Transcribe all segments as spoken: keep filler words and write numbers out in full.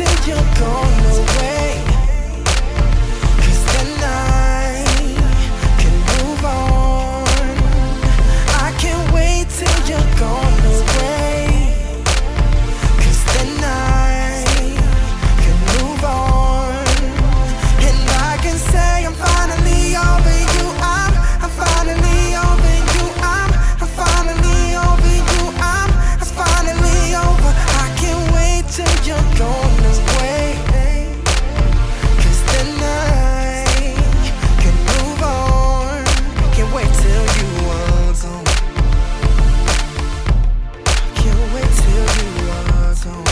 till you're gone away, 'cause then I can move on. I can't wait till you're gone away, 'cause then I can move on. And I can say I'm finally over you. I'm, I'm finally over you. I'm, I'm finally over you. I'm, I'm finally over. I can't wait till you're gone away, 'cause then I can move on. Can't wait till you are gone. Can't wait till you are gone.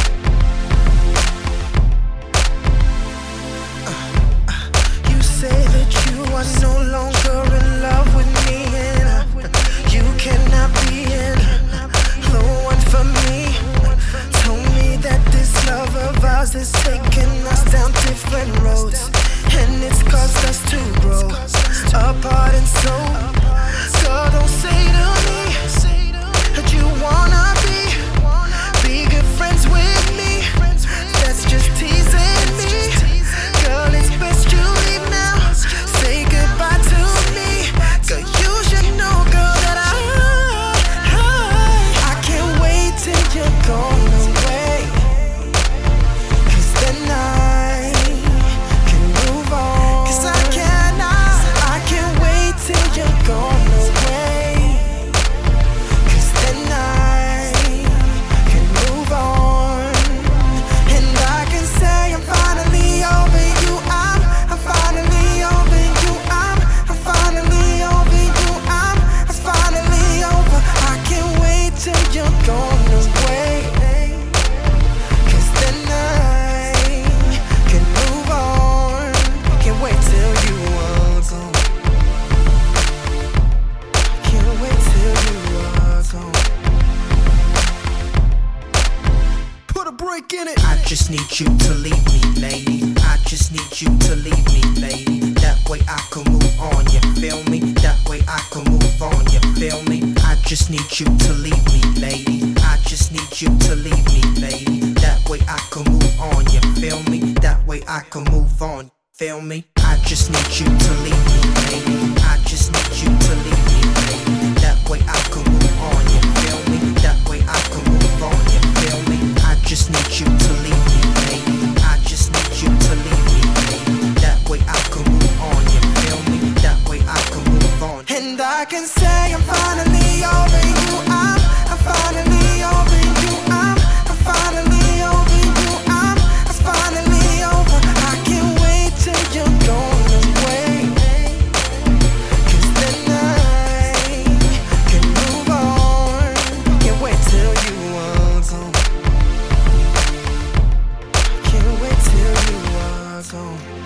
You say that you are no longer in love with me, and uh, you cannot be in the one for me. Told me that this love of ours is taking us down different roads, and it's caused us to grow apart and so. Girl, don't say to me that you wanna be be good friends with me. That's just teasing me. Girl, it's best you leave now. Say goodbye to me. Girl, you should know, girl, that I I, I can't wait till you're gone away, 'cause then I can move on. 'Cause I cannot, I can't wait till you're gone away, 'cause then I can move on. And I can say I'm finally over you. I'm, I'm finally over you. I'm, I'm finally over you. I'm, I'm finally over. I can't wait till you're gone away, 'cause then I can move on. Can't wait till you are gone. Can't wait till you are gone. Put a break in it. I just need you to leave me, lady. I just need you to leave me, lady. That way I can move on, you feel me? That way I can move on, you feel me? I just need you to leave me, lady. I just need you to leave me, lady. That way I can move on, you feel me? That way I can move on, feel me? I just need you to leave me, lady. I just need you to leave me, lady. That way I can move on, you feel me? That way I can move on, you feel me? I just need you to leave me, lady. I just need you to leave me, lady. That way I can move on, you feel me? That way I can move on. And I can say I'm finally over you. I'm, I'm finally over you. I'm, I'm finally over you. I'm, I'm finally over. I can't wait till you're gone away, 'cause then I can move on. Can't wait till you are gone. Can't wait till you are gone.